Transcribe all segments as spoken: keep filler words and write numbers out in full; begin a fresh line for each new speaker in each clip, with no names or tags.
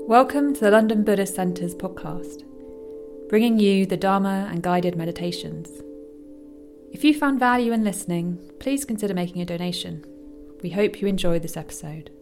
Welcome to the London Buddhist Centre's podcast, bringing you the Dharma and guided meditations. If you found value in listening, please consider making a donation. We hope you enjoy this episode.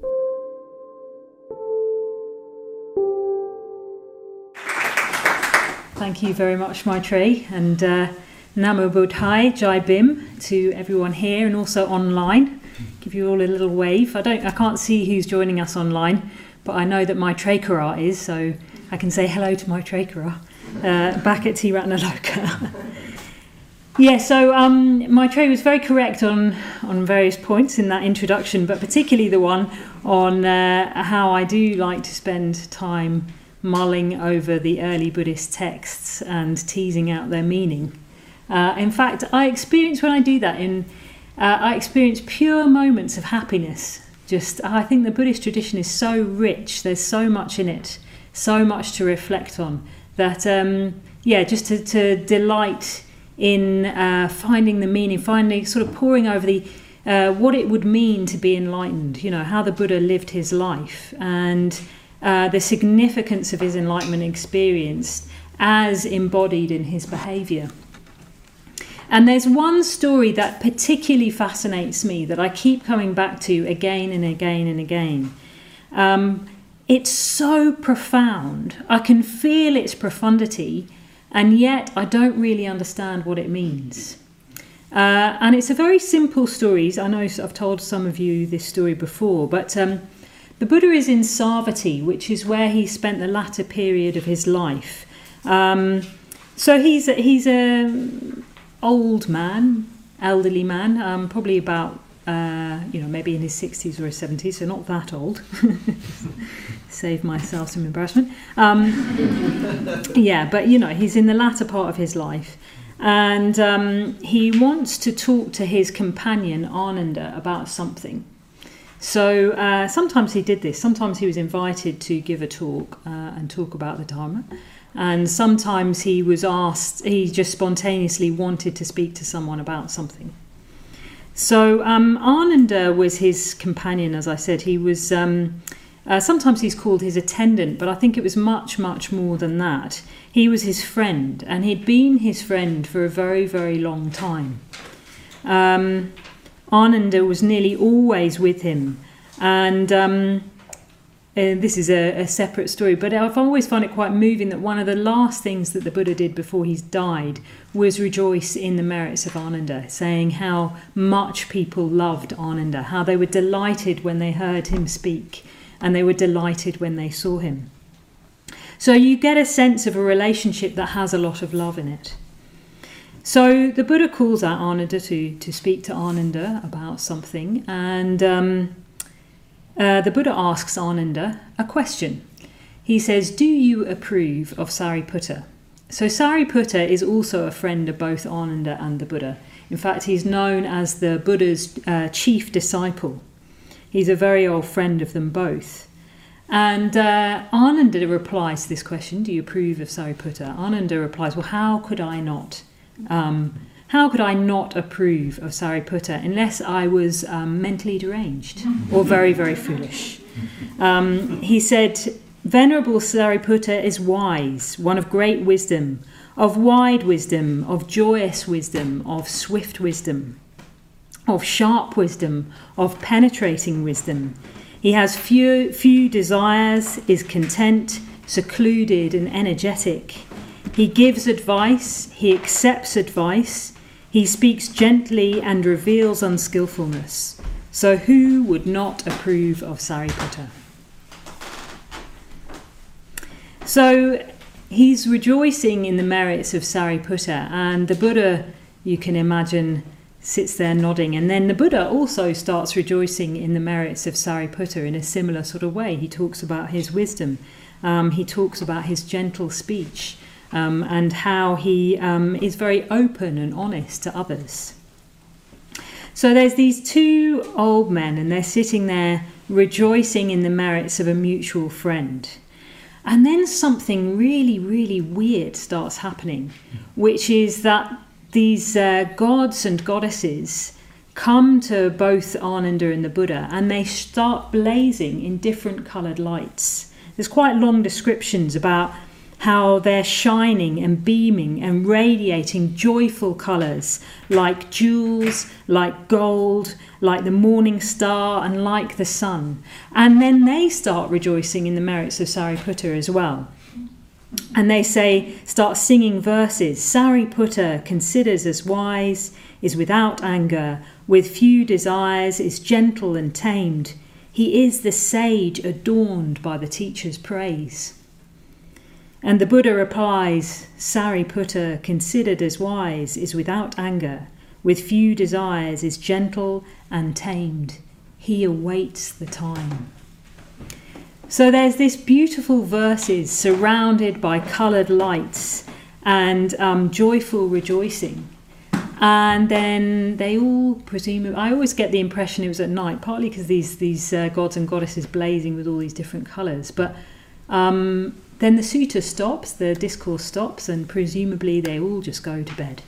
Thank you very much, Maitreyi, and uh, Namo Buddhaya, Jai Bim, to everyone here and also online. Give you all a little wave. I don't, I can't see who's joining us online, but I know that Maitreyi Kara is, so I can say hello to Maitreyi Kara uh, back at Tiratnaloka. Yeah, so um, Maitreyi was very correct on, on various points in that introduction, but particularly the one on uh, how I do like to spend time mulling over the early Buddhist texts and teasing out their meaning. Uh, in fact, I experience when I do that, in uh, I experience pure moments of happiness. Just, I think the Buddhist tradition is so rich, there's so much in it, so much to reflect on, that, um, yeah, just to, to delight in uh, finding the meaning, finding, sort of poring over the uh, what it would mean to be enlightened, you know, how the Buddha lived his life, and uh, the significance of his enlightenment experience as embodied in his behaviour. And there's one story that particularly fascinates me that I keep coming back to again and again and again. Um, it's so profound. I can feel its profundity, and yet I don't really understand what it means. Uh, and it's a very simple story. I know I've told some of you this story before, but um, the Buddha is in Savatthi, which is where he spent the latter period of his life. Um, so he's a, he's a old man, elderly man, um, probably about uh, you know maybe in his sixties or his seventies, so not that old. Save myself some embarrassment. Um, yeah, but you know he's in the latter part of his life, and um, he wants to talk to his companion Ananda about something. So uh, sometimes he did this. Sometimes he was invited to give a talk uh, and talk about the Dharma. And sometimes he was asked, he just spontaneously wanted to speak to someone about something. So um, Ananda was his companion, as I said. He was, um, uh, sometimes he's called his attendant, but I think it was much, much more than that. He was his friend, and he'd been his friend for a very, very long time. Um, Ananda was nearly always with him, and um, uh, this is a, a separate story, but I've always found it quite moving that one of the last things that the Buddha did before he died was rejoice in the merits of Ananda, saying how much people loved Ananda, how they were delighted when they heard him speak, and they were delighted when they saw him. So you get a sense of a relationship that has a lot of love in it. So the Buddha calls out Ananda to, to speak to Ananda about something, and um, uh, the Buddha asks Ananda a question. He says, "Do you approve of Sariputta?" So Sariputta is also a friend of both Ananda and the Buddha. In fact, he's known as the Buddha's uh, chief disciple. He's a very old friend of them both. And uh, Ananda replies to this question, "Do you approve of Sariputta?" Ananda replies, "Well, how could I not? Um, how could I not approve of Sariputta unless I was um, mentally deranged or very, very foolish?" Um, he said, "Venerable Sariputta is wise, one of great wisdom, of wide wisdom, of joyous wisdom, of swift wisdom, of sharp wisdom, of penetrating wisdom. He has few, few desires, is content, secluded and energetic. He gives advice, he accepts advice, he speaks gently and reveals unskillfulness. So who would not approve of Sariputta?" So he's rejoicing in the merits of Sariputta, and the Buddha, you can imagine, sits there nodding. And then the Buddha also starts rejoicing in the merits of Sariputta in a similar sort of way. He talks about his wisdom, um, he talks about his gentle speech, Um, and how he um, is very open and honest to others. So there's these two old men, and they're sitting there rejoicing in the merits of a mutual friend. And then something really, really weird starts happening, which is that these uh, gods and goddesses come to both Ananda and the Buddha, and they start blazing in different coloured lights. there's quite long descriptions about how they're shining and beaming and radiating joyful colours, like jewels, like gold, like the morning star, and like the sun. And then they start rejoicing in the merits of Sariputta as well. And they say, start singing verses. Sariputta considers as wise, is without anger, with few desires, is gentle and tamed. He is the sage adorned by the teacher's praise. And the Buddha replies, Sariputta, considered as wise, is without anger, with few desires, is gentle and tamed. He awaits the time. So there's this beautiful verses surrounded by coloured lights and um, joyful rejoicing. And then they all presume, I always get the impression it was at night, partly because these, these uh, gods and goddesses blazing with all these different colours, but um, then the sutta stops, the discourse stops, and presumably they all just go to bed.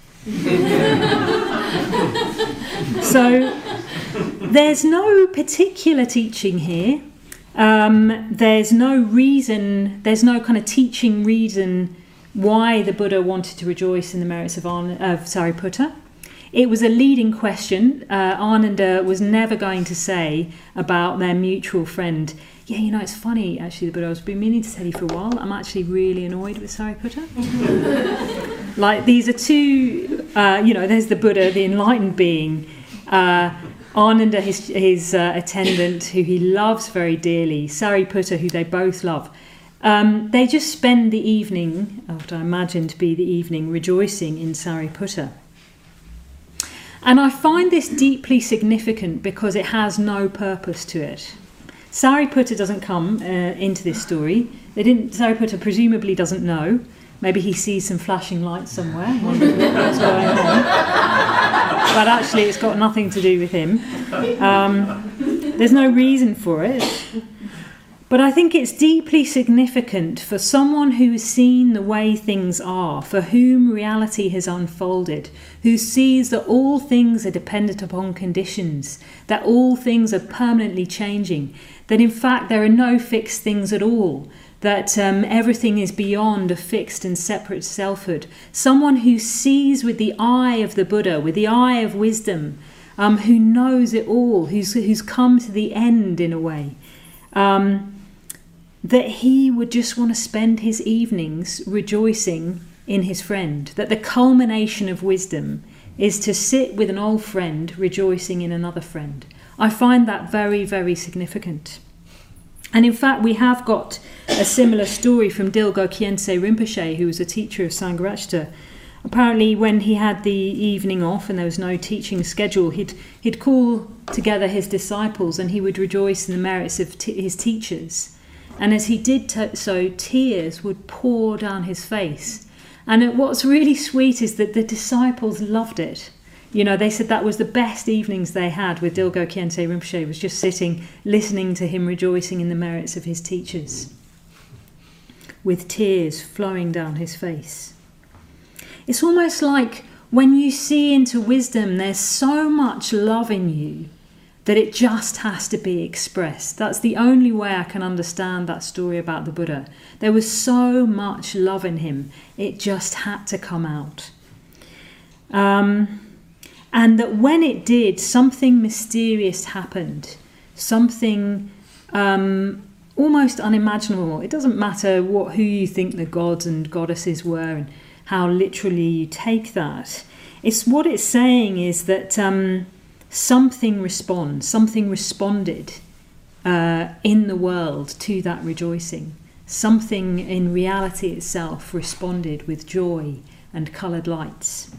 So there's no particular teaching here. Um, there's no reason, there's no kind of teaching reason why the Buddha wanted to rejoice in the merits of, An- of Sariputta. It was a leading question. Uh, Ananda was never going to say about their mutual friend, yeah, you know, it's funny, actually, the Buddha, I've been meaning to tell you for a while, I'm actually really annoyed with Sariputta. Like, these are two, uh, you know, there's the Buddha, the enlightened being, uh, Ananda, his, his uh, attendant, who he loves very dearly, Sariputta, who they both love. Um, they just spend the evening, what I imagine to be the evening, rejoicing in Sariputta. And I find this deeply significant because it has no purpose to it. Sariputta doesn't come uh, into this story. They didn't. Sariputta presumably doesn't know. Maybe he sees some flashing lights somewhere. Wondering what's going on. But actually, it's got nothing to do with him. Um, there's no reason for it. But I think it's deeply significant for someone who's seen the way things are, for whom reality has unfolded, who sees that all things are dependent upon conditions, that all things are permanently changing, that in fact there are no fixed things at all, that um, everything is beyond a fixed and separate selfhood. Someone who sees with the eye of the Buddha, with the eye of wisdom, um, who knows it all, who's, who's come to the end in a way. Um, that he would just want to spend his evenings rejoicing in his friend, that the culmination of wisdom is to sit with an old friend rejoicing in another friend. I find that very, very significant. And in fact, we have got a similar story from Dilgo Khyentse Rinpoche, who was a teacher of Sangharakshita. Apparently, when he had the evening off and there was no teaching schedule, he'd, he'd call together his disciples and he would rejoice in the merits of t- his teachers. And as he did t- so, tears would pour down his face. And what's really sweet is that the disciples loved it. You know, they said that was the best evenings they had with Dilgo Khyentse Rinpoche, was just sitting, listening to him rejoicing in the merits of his teachers, with tears flowing down his face. It's almost like when you see into wisdom, there's so much love in you that it just has to be expressed. That's the only way I can understand that story about the Buddha. There was so much love in him, it just had to come out. Um, and that when it did, something mysterious happened, something um, almost unimaginable. It doesn't matter what who you think the gods and goddesses were and how literally you take that. It's what it's saying is that um, something responds, something responded uh, in the world to that rejoicing. Something in reality itself responded with joy and coloured lights.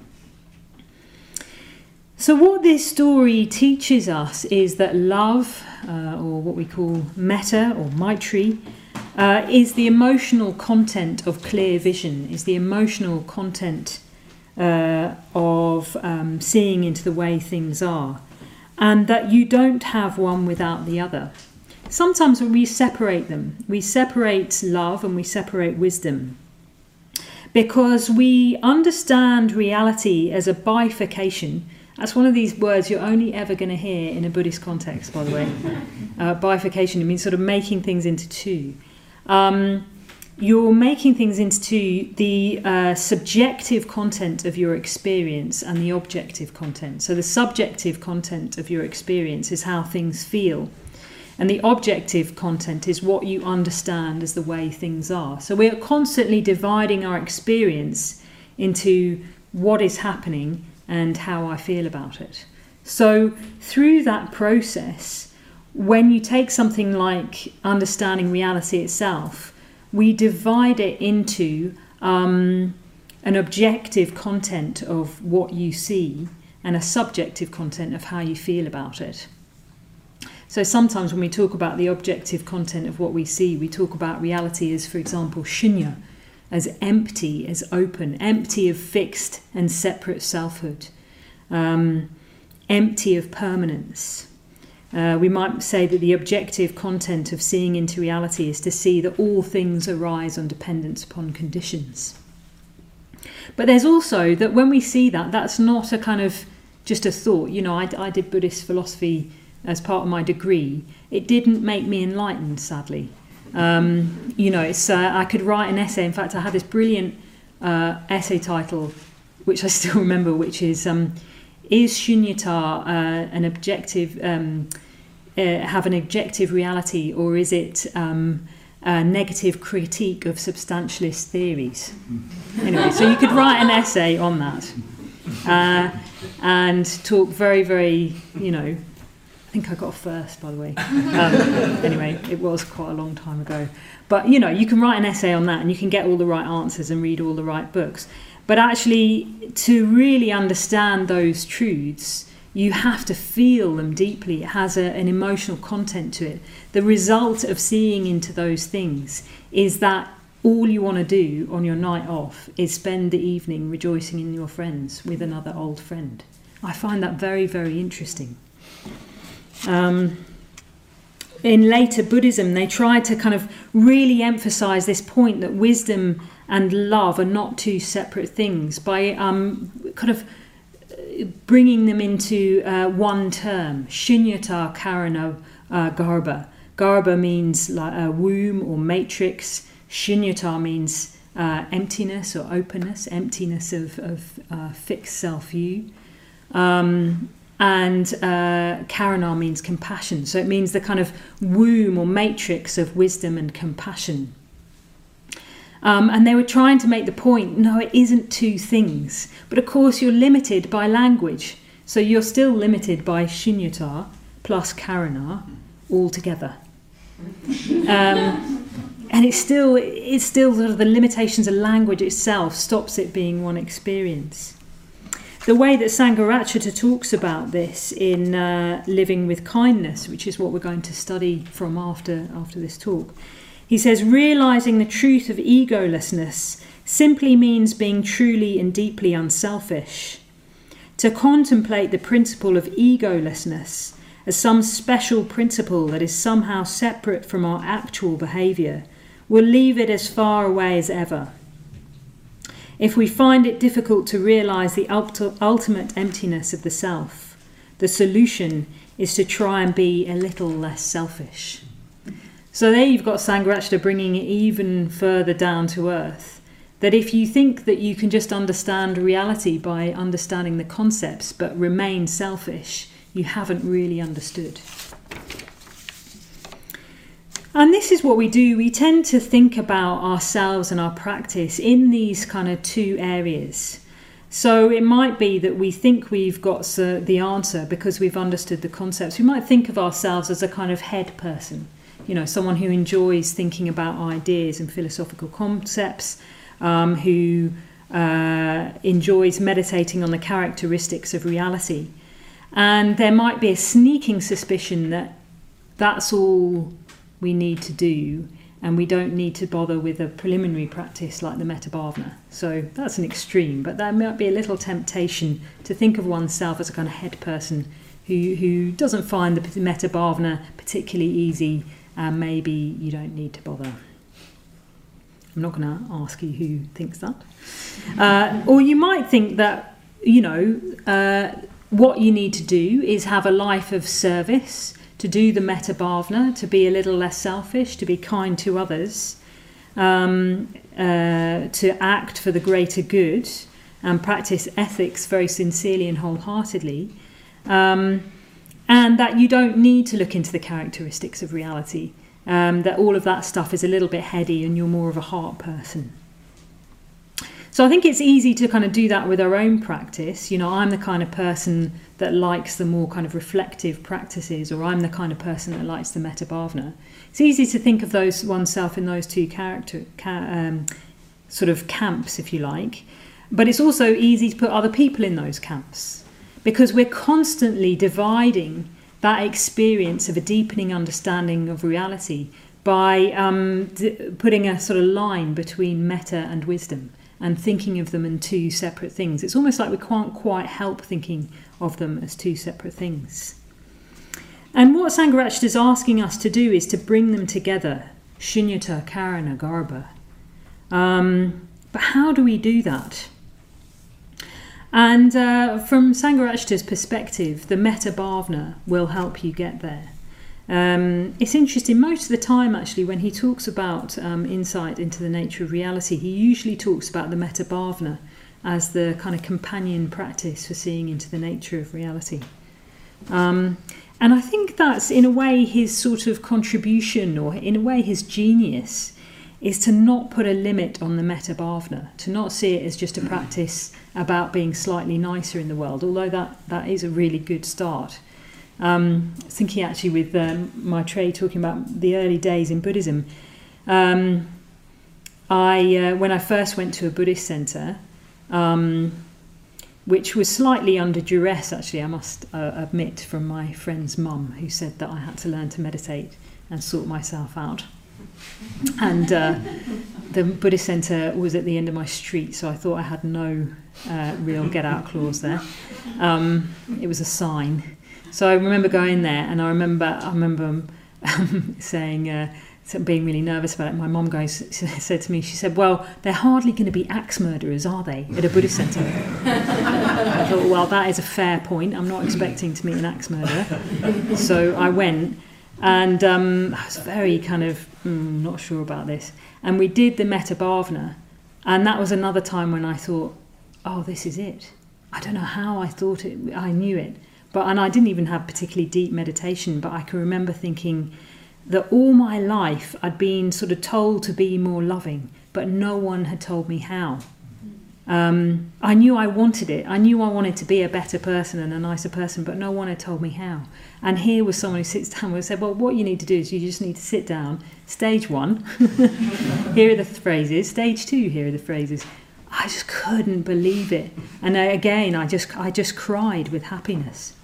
So what this story teaches us is that love, uh, or what we call metta or maitri, uh, is the emotional content of clear vision, is the emotional content uh, of um, seeing into the way things are, and that you don't have one without the other. Sometimes we separate them. We separate love and we separate wisdom because we understand reality as a bifurcation. That's one of these words you're only ever going to hear in a Buddhist context, by the way. Uh, bifurcation, it means sort of making things into two. Um, you're making things into the uh, subjective content of your experience and the objective content. So the subjective content of your experience is how things feel, and the objective content is what you understand as the way things are. So we're constantly dividing our experience into what is happening and how I feel about it. So through that process, when you take something like understanding reality itself, we divide it into um, an objective content of what you see and a subjective content of how you feel about it. So sometimes when we talk about the objective content of what we see, we talk about reality as, for example, shunya, as empty, as open, empty of fixed and separate selfhood, um, empty of permanence. Uh, we might say that the objective content of seeing into reality is to see that all things arise on dependence upon conditions. But there's also that when we see that, that's not a kind of just a thought. You know, I, I did Buddhist philosophy as part of my degree. It didn't make me enlightened, sadly. Um, you know, it's uh, I could write an essay. In fact, I had this brilliant uh, essay title, which I still remember, which is um, Is Shunyata uh, an objective, um, uh, have an objective reality, or is it um, a negative critique of substantialist theories? Anyway, so you could write an essay on that uh, and talk very, very, you know, I think I got first, by the way. Um, anyway, it was quite a long time ago. But, you know, you can write an essay on that and you can get all the right answers and read all the right books. But actually, to really understand those truths, you have to feel them deeply. It has a, an emotional content to it. The result of seeing into those things is that all you want to do on your night off is spend the evening rejoicing in your friends with another old friend. I find that very, very interesting. Um, in later Buddhism, they tried to kind of really emphasize this point that wisdom and love are not two separate things by um, kind of bringing them into uh, one term, shunyata karana uh, garba. Garba means like a womb or matrix. Shunyata means uh, emptiness or openness, emptiness of, of uh, fixed self-view. Um, and uh, karana means compassion. So it means the kind of womb or matrix of wisdom and compassion. Um, and they were trying to make the point, no, it isn't two things. But of course, you're limited by language. So you're still limited by shunyata plus karana altogether. Um, and it's still, it's still sort of the limitations of language itself stops it being one experience. The way that Sangharakshita talks about this in uh, Living with Kindness, which is what we're going to study from after, after this talk, he says, realizing the truth of egolessness simply means being truly and deeply unselfish. To contemplate the principle of egolessness as some special principle that is somehow separate from our actual behaviour will leave it as far away as ever. If we find it difficult to realise the ultimate emptiness of the self, the solution is to try and be a little less selfish. So there you've got Sangharakshita bringing it even further down to earth, that if you think that you can just understand reality by understanding the concepts but remain selfish, you haven't really understood. And this is what we do. We tend to think about ourselves and our practice in these kind of two areas. So it might be that we think we've got the answer because we've understood the concepts. We might think of ourselves as a kind of head person. You know, someone who enjoys thinking about ideas and philosophical concepts, um, who uh, enjoys meditating on the characteristics of reality. And there might be a sneaking suspicion that that's all we need to do, and we don't need to bother with a preliminary practice like the Metta Bhavana. So that's an extreme, but there might be a little temptation to think of oneself as a kind of head person who, who doesn't find the Metta Bhavana particularly easy. And maybe you don't need to bother. I'm not going to ask you who thinks that. Uh, or you might think that, you know, uh, what you need to do is have a life of service to do the metta bhavana, to be a little less selfish, to be kind to others, um, uh, to act for the greater good, and practice ethics very sincerely and wholeheartedly, um, and that you don't need to look into the characteristics of reality, um, that all of that stuff is a little bit heady and you're more of a heart person. So I think it's easy to kind of do that with our own practice. You know, I'm the kind of person that likes the more kind of reflective practices, or I'm the kind of person that likes the metta bhavana. It's easy to think of those oneself in those two character ca- um, sort of camps, if you like. But it's also easy to put other people in those camps, because we're constantly dividing that experience of a deepening understanding of reality by um, d- putting a sort of line between metta and wisdom, and thinking of them in two separate things. It's almost like we can't quite help thinking of them as two separate things. And what Sangharakshita is asking us to do is to bring them together, shunyata, karana, garbha. Um, but how do we do that? And uh, from Sangharakshita's perspective, the metta bhavana will help you get there. Um, it's interesting, most of the time actually when he talks about um, insight into the nature of reality, he usually talks about the metta bhavana as the kind of companion practice for seeing into the nature of reality. Um, and I think that's in a way his sort of contribution, or in a way his genius, is to not put a limit on the metta bhavana, to not see it as just a practice about being slightly nicer in the world, although that, that is a really good start. Um, thinking actually with um, Maitreyi talking about the early days in Buddhism, um, I uh, when I first went to a Buddhist centre, um, which was slightly under duress actually, I must uh, admit, from my friend's mum, who said that I had to learn to meditate and sort myself out. And uh, the Buddhist centre was at the end of my street, so I thought I had no uh, real get-out clause there. Um, it was a sign. So I remember going there, and I remember I remember um, saying, uh, being really nervous about it. My mum guys said to me, she said, "Well, they're hardly going to be axe murderers, are they, at a Buddhist centre?" I thought, well, that is a fair point. I'm not expecting to meet an axe murderer. So I went, and um, I was very kind of mm, not sure about this. And we did the metta bhavana, and that was another time when I thought, "Oh, this is it." I don't know how I thought it. I knew it. But, and I didn't even have particularly deep meditation, but I can remember thinking that all my life I'd been sort of told to be more loving, but no one had told me how. Um, I knew I wanted it. I knew I wanted to be a better person and a nicer person, but no one had told me how. And here was someone who sits down and said, well, what you need to do is you just need to sit down. Stage one, here are the phrases. Stage two, here are the phrases. I just couldn't believe it. And again, I just I just cried with happiness.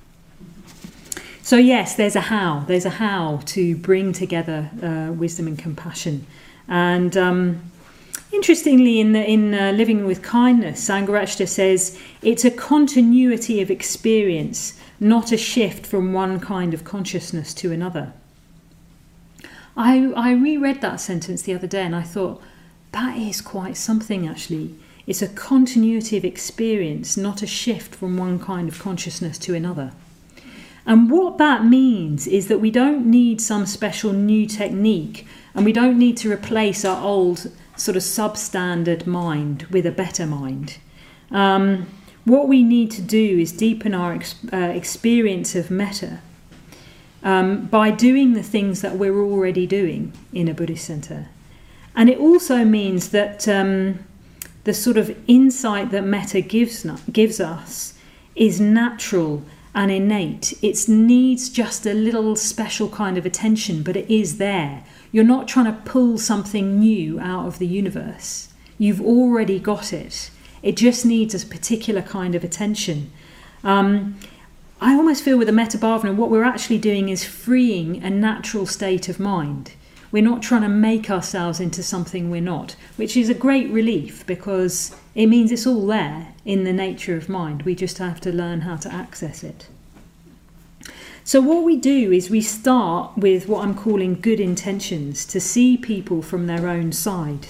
So yes, there's a how. There's a how to bring together uh, wisdom and compassion. And um, interestingly, in the, in uh, Living with Kindness, Sangharakshita says it's a continuity of experience, not a shift from one kind of consciousness to another. I, I reread that sentence the other day and I thought, that is quite something actually. It's a continuity of experience, not a shift from one kind of consciousness to another. And what that means is that we don't need some special new technique, and we don't need to replace our old sort of substandard mind with a better mind. Um, what we need to do is deepen our ex- uh, experience of metta um, by doing the things that we're already doing in a Buddhist centre. And it also means that um, the sort of insight that metta gives, gives us is natural and innate. It needs just a little special kind of attention, but it is there. You're not trying to pull something new out of the universe. You've already got it. It just needs a particular kind of attention. Um, I almost feel with the metta bhavana, what we're actually doing is freeing a natural state of mind. We're not trying to make ourselves into something we're not, which is a great relief because it means it's all there in the nature of mind. We just have to learn how to access it. So what we do is we start with what I'm calling good intentions, to see people from their own side.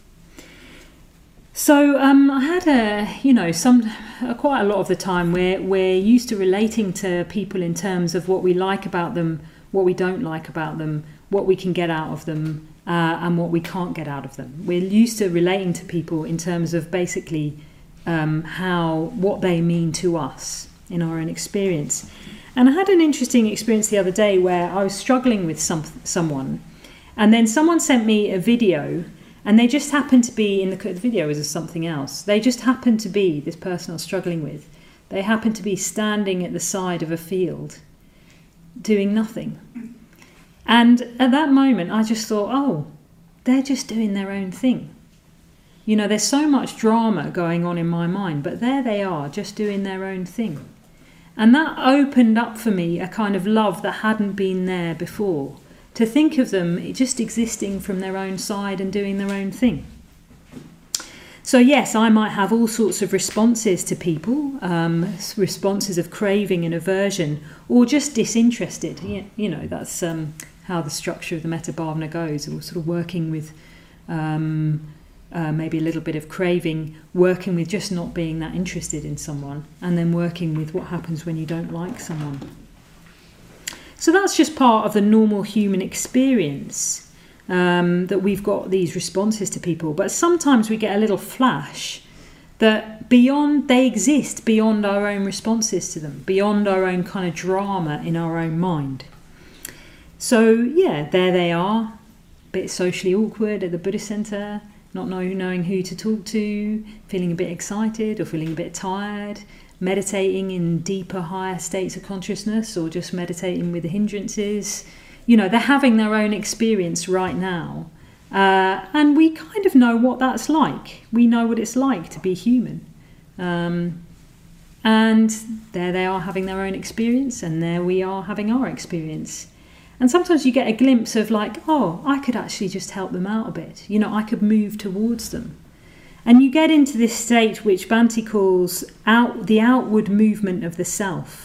So um, I had a, you know, some uh, quite a lot of the time we're, we're used to relating to people in terms of what we like about them what we don't like about them, what we can get out of them, uh, and what we can't get out of them. We're used to relating to people in terms of basically um, how what they mean to us in our own experience. And I had an interesting experience the other day where I was struggling with some someone, and then someone sent me a video, and they just happened to be in the, the video was something else. They just happened to be this person I was struggling with. They happened to be standing at the side of a field, doing nothing. And at that moment, I just thought, oh, they're just doing their own thing. You know, there's so much drama going on in my mind, but there they are, just doing their own thing. And that opened up for me a kind of love that hadn't been there before. To think of them just existing from their own side and doing their own thing. So yes, I might have all sorts of responses to people, um, responses of craving and aversion, or just disinterested. You, you know, that's um, how the structure of the Metta Bhavana goes. We're sort of working with um, uh, maybe a little bit of craving, working with just not being that interested in someone, and then working with what happens when you don't like someone. So that's just part of the normal human experience. Um, that we've got these responses to people, but sometimes we get a little flash that beyond they exist beyond our own responses to them, beyond our own kind of drama in our own mind. So yeah, there they are, a bit socially awkward at the Buddhist Centre, not know, knowing who to talk to, feeling a bit excited or feeling a bit tired, meditating in deeper, higher states of consciousness, or just meditating with the hindrances. You know, they're having their own experience right now. Uh, and we kind of know what that's like. We know what it's like to be human. Um, and there they are having their own experience, and there we are having our experience. And sometimes you get a glimpse of like, oh, I could actually just help them out a bit. You know, I could move towards them. And you get into this state which Bhante calls out the outward movement of the self.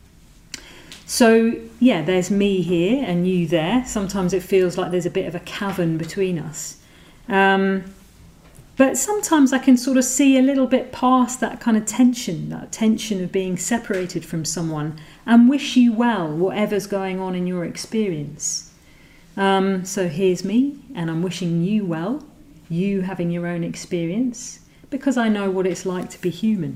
So, yeah, there's me here and you there. Sometimes it feels like there's a bit of a cavern between us. Um, but sometimes I can sort of see a little bit past that kind of tension, that tension of being separated from someone, and wish you well, whatever's going on in your experience. Um, so here's me, and I'm wishing you well, you having your own experience, because I know what it's like to be human.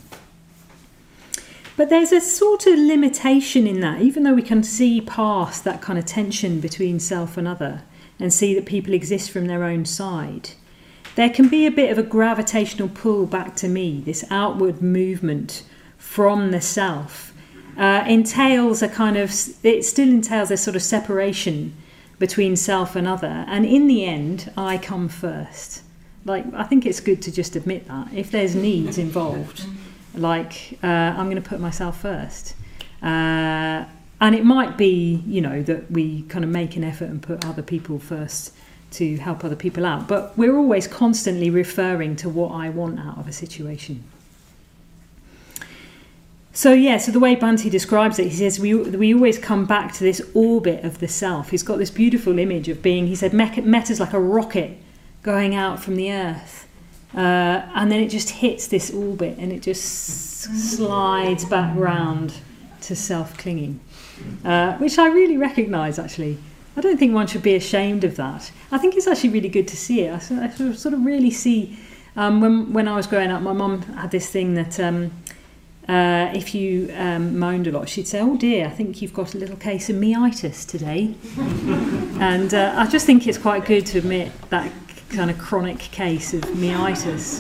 But there's a sort of limitation in that, even though we can see past that kind of tension between self and other and see that people exist from their own side. There can be a bit of a gravitational pull back to me, this outward movement from the self. Uh, entails a kind of, it still entails a sort of separation between self and other. And in the end, I come first. Like, I think it's good to just admit that. If there's needs involved, like uh, I'm going to put myself first, uh, and it might be, you know, that we kind of make an effort and put other people first to help other people out, but we're always constantly referring to what I want out of a situation. So yeah, so the way Bhante describes it, he says we we always come back to this orbit of the self. He's got this beautiful image of being, he said, Metta's like a rocket going out from the earth. Uh, and then it just hits this orbit and it just slides back round to self-clinging, uh, which I really recognise, actually. I don't think one should be ashamed of that. I think it's actually really good to see it. I, I sort of really see, um, when, when I was growing up, my mum had this thing that um, uh, if you um, moaned a lot, she'd say, oh dear, I think you've got a little case of meitis today. And uh, I just think it's quite good to admit that kind of chronic case of meitis.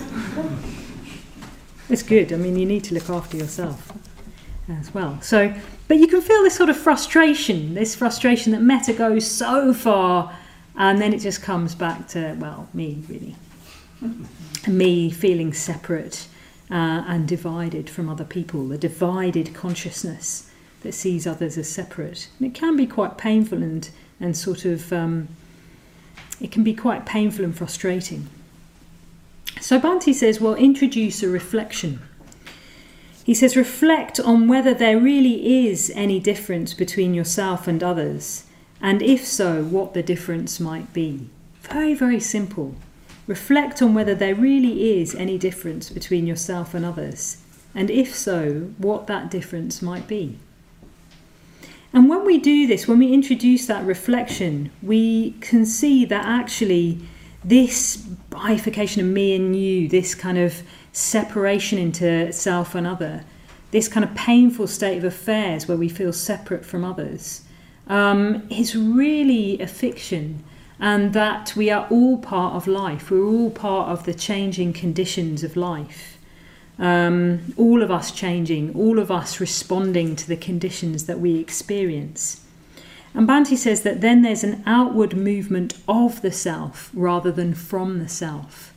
It's good. I mean, you need to look after yourself as well. So, but you can feel this sort of frustration, this frustration that metta goes so far, and then it just comes back to, well, me, really. Me feeling separate uh, and divided from other people, the divided consciousness that sees others as separate. And it can be quite painful and, and sort of... Um, It can be quite painful and frustrating. So Bhante says, well, introduce a reflection. He says, reflect on whether there really is any difference between yourself and others, and if so, what the difference might be. Very, very simple. Reflect on whether there really is any difference between yourself and others, and if so, what that difference might be. And when we do this, when we introduce that reflection, we can see that actually this bifurcation of me and you, this kind of separation into self and other, this kind of painful state of affairs where we feel separate from others, um, is really a fiction, and that we are all part of life. We're all part of the changing conditions of life. Um, all of us changing, all of us responding to the conditions that we experience. And Bhante says that then there's an outward movement of the self rather than from the self.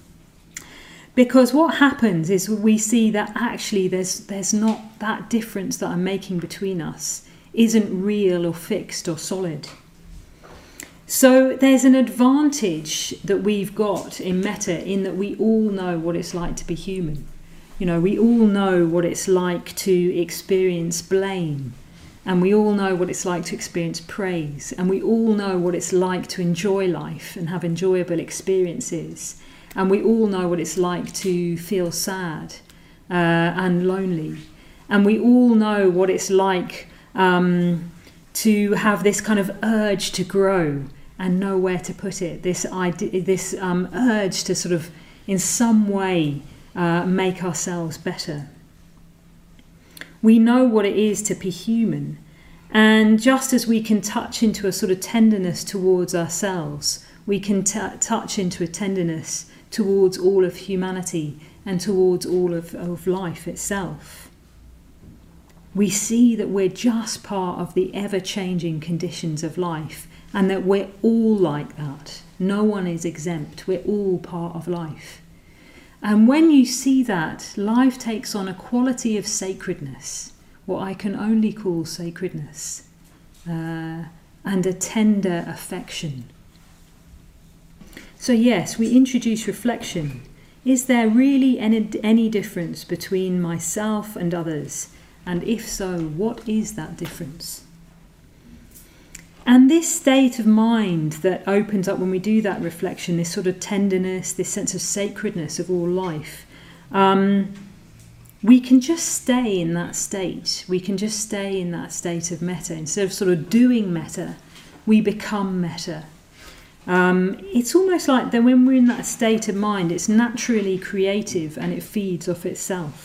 Because what happens is we see that actually there's there's not that difference that I'm making between us isn't real or fixed or solid. So there's an advantage that we've got in metta in that we all know what it's like to be human. You know, we all know what it's like to experience blame, and we all know what it's like to experience praise, and we all know what it's like to enjoy life and have enjoyable experiences, and we all know what it's like to feel sad uh, and lonely, and we all know what it's like um, to have this kind of urge to grow and know where to put it, this idea, this um, urge to sort of in some way Uh, make ourselves better. We know what it is to be human, and just as we can touch into a sort of tenderness towards ourselves, we can t- touch into a tenderness towards all of humanity and towards all of, of life itself. We see that we're just part of the ever-changing conditions of life, and that we're all like that. No one is exempt. We're all part of life. And when you see that, life takes on a quality of sacredness, what I can only call sacredness, uh, and a tender affection. So yes, we introduce reflection. Is there really any, any difference between myself and others? And if so, what is that difference? And this state of mind that opens up when we do that reflection, this sort of tenderness, this sense of sacredness of all life, um, we can just stay in that state. We can just stay in that state of metta. Instead of sort of doing metta, we become metta. Um, it's almost like that when we're in that state of mind, it's naturally creative and it feeds off itself.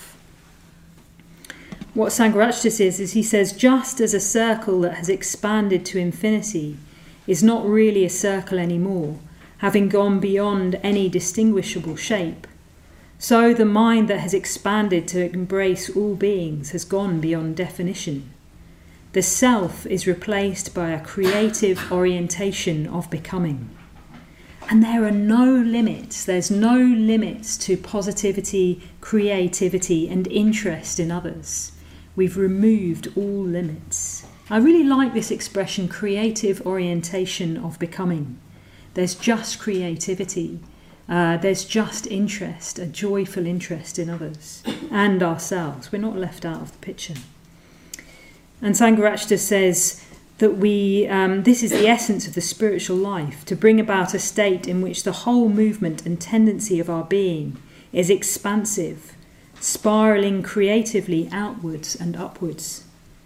What Sangharakshita says is, he says, just as a circle that has expanded to infinity is not really a circle anymore, having gone beyond any distinguishable shape, so the mind that has expanded to embrace all beings has gone beyond definition. The self is replaced by a creative orientation of becoming. And there are no limits. There's no limits to positivity, creativity, and interest in others. We've removed all limits. I really like this expression, creative orientation of becoming. There's just creativity. Uh, there's just interest, a joyful interest in others and ourselves. We're not left out of the picture. And Sangharakshita says that we, um, this is the essence of the spiritual life, to bring about a state in which the whole movement and tendency of our being is expansive, spiralling creatively outwards and upwards.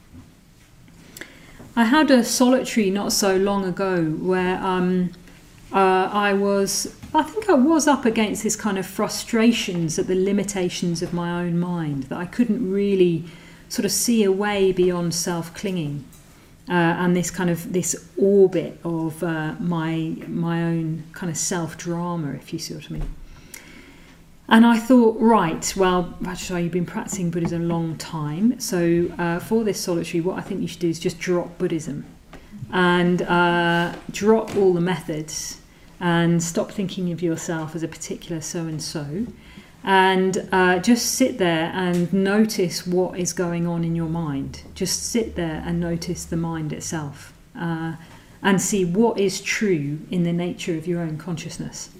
I had a solitary not so long ago where um, uh, I was, I think I was up against this kind of frustrations at the limitations of my own mind, that I couldn't really sort of see a way beyond self-clinging uh, and this kind of this orbit of uh, my my own kind of self-drama, if you see what I mean. And I thought, right, well, actually, you've been practicing Buddhism a long time. So uh, for this solitary, what I think you should do is just drop Buddhism and uh, drop all the methods and stop thinking of yourself as a particular so-and-so, and uh, just sit there and notice what is going on in your mind. Just sit there and notice the mind itself uh, and see what is true in the nature of your own consciousness.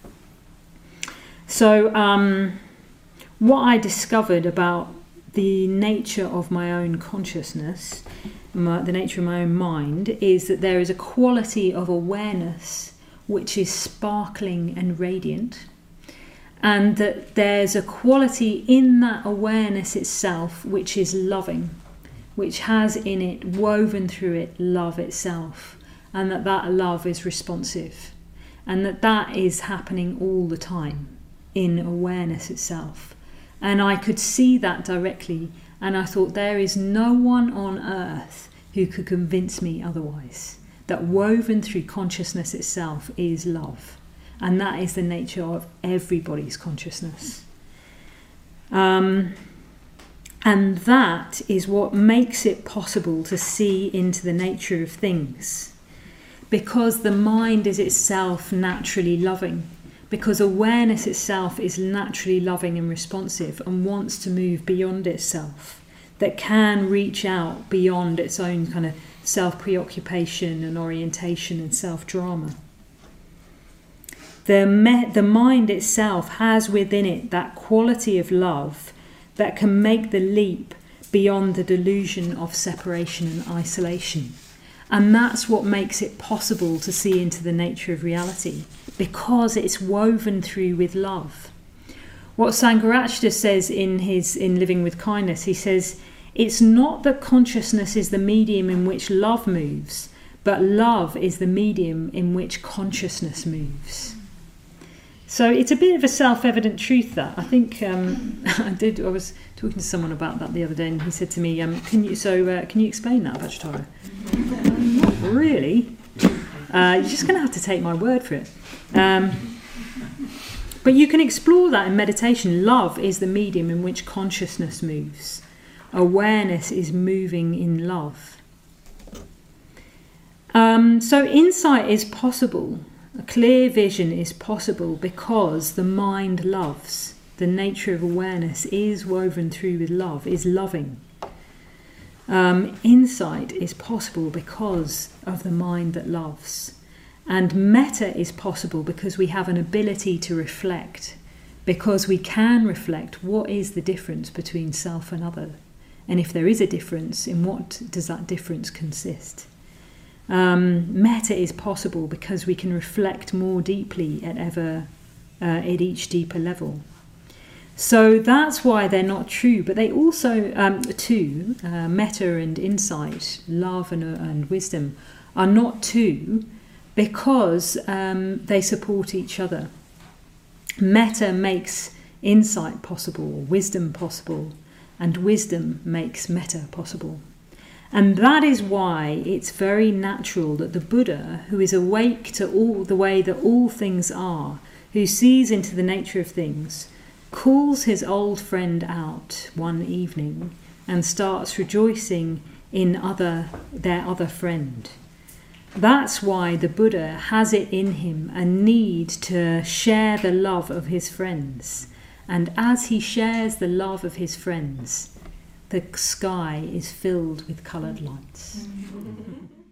So um, what I discovered about the nature of my own consciousness, my, the nature of my own mind, is that there is a quality of awareness which is sparkling and radiant, and that there's a quality in that awareness itself which is loving, which has in it, woven through it, love itself, and that that love is responsive, and that that is happening all the time in awareness itself. And I could see that directly, and I thought, there is no one on earth who could convince me otherwise, that woven through consciousness itself is love, and that is the nature of everybody's consciousness. Um, and that is what makes it possible to see into the nature of things, because the mind is itself naturally loving, because awareness itself is naturally loving and responsive and wants to move beyond itself, that can reach out beyond its own kind of self-preoccupation and orientation and self-drama. The, me- the mind itself has within it that quality of love that can make the leap beyond the delusion of separation and isolation. And that's what makes it possible to see into the nature of reality, because it's woven through with love. What Sangharakshita says in his in Living with Kindness, he says, it's not that consciousness is the medium in which love moves, but love is the medium in which consciousness moves. So it's a bit of a self-evident truth that I think um, I did. I was talking to someone about that the other day, and he said to me, um, "Can you so uh, can you explain that, Vajratara?" Um, not really. Uh, you're just going to have to take my word for it. Um, but you can explore that in meditation. Love is the medium in which consciousness moves. Awareness is moving in love. Um, so insight is possible. A clear vision is possible because the mind loves. The nature of awareness is woven through with love, is loving. Um, insight is possible because of the mind that loves. And metta is possible because we have an ability to reflect, because we can reflect what is the difference between self and other. And if there is a difference, in what does that difference consist? Um, metta is possible because we can reflect more deeply at ever uh, at each deeper level. So that's why they're not true, but they also um, two uh, metta and insight, love and, uh, and wisdom, are not two because um, they support each other. Metta makes insight possible, wisdom possible, and wisdom makes metta possible. And that is why it's very natural that the Buddha, who is awake to all the way that all things are, who sees into the nature of things, calls his old friend out one evening and starts rejoicing in other their other friend. That's why the Buddha has it in him a need to share the love of his friends. And as he shares the love of his friends, the sky is filled with coloured lights.